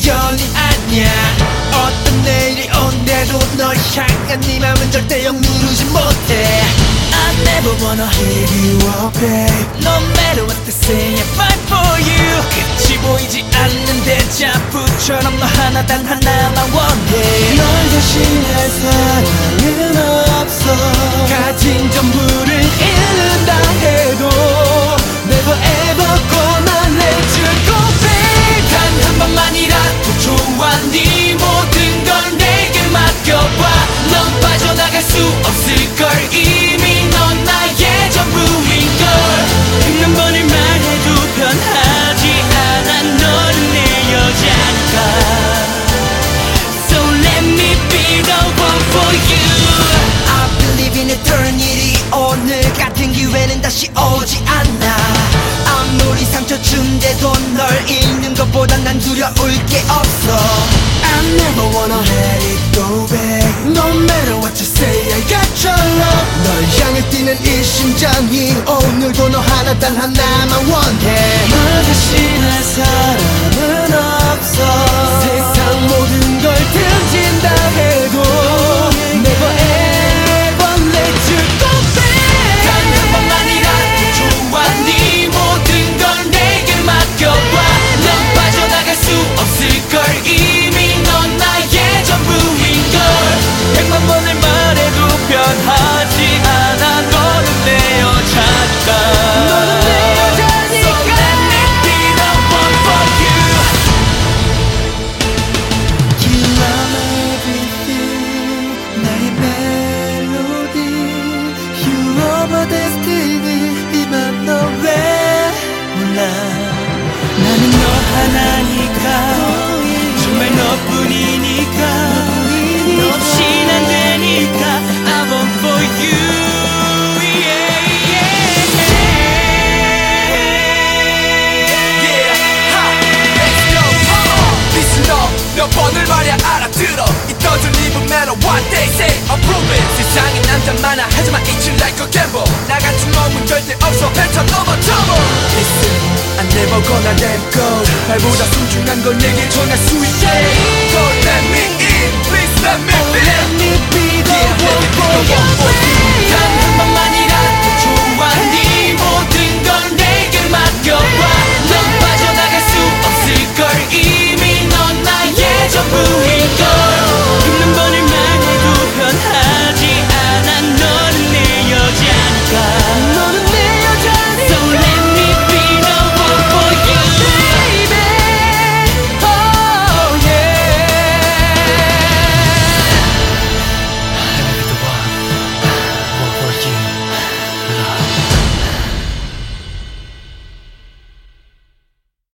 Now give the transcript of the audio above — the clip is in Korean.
우연이 아니야. 어떤 내일이 온대도 널 향한 네 맘은 절대 억누르지 못해. I never wanna give you up, babe. No matter what they say, I fight for you. 끝이 보이지 않는 데자푸처럼 너 하나 단 하나만 원해. 널 대신할 사랑은 없어. 가진 전부를 잃는다 해도 Never ever gonna let you go, babe. 단 한 번만이라도 좋아. 네 모든 걸 내게 맡겨봐. 넌 빠져나갈 수 없을걸. 이미 넌 나의 전부인걸. 한 번을 말해도 변하지 않아. 너는 내 여자니까. So let me be the one for you. I believe in eternity. 오늘 같은 기회는 다시 오지 않아. 아무리 상처 준데도 널 잃는 것보단 난 두려울 게 없어. I never wanna let it go back. No matter what you say, I got your love. 널 향해 뛰는 이 심장이 오늘도 너 하나 단 하나만 원해. 널 대신할 사람은 없어. 세상 모든 걸 등진다 해도 Never ever let you go back. 단 한 번만이라도 좋아. 네 모든 걸 내게 맡겨봐. 넌 빠져나갈 수 없을걸. 이미 넌 나의 전부인걸. 100만 번을 말해도 변하지 않아. 너는 내 여자니까. 너는 내 여자니까. So let me be the one for you. You are my everything. 나의 멜로디. You are my destiny. 이만 너 왜 몰라. 나는 너 하나니까. 정말 너뿐이니까. 너 없인 안 되니까. I want for you. Yeah, yeah, yeah. Ha, let's go. Listen up, 몇 번을 말야 알아들어. It doesn't even matter what they say. Approve it. 세상에 남자 많아. 하지만 it's like a gamble. 나 같은 놈은 절대 없어. 뱉어 넘어 trouble. Listen, I'm never gonna let go. 말보다 소중한 걸 내게 전할 수 있게. Don't let me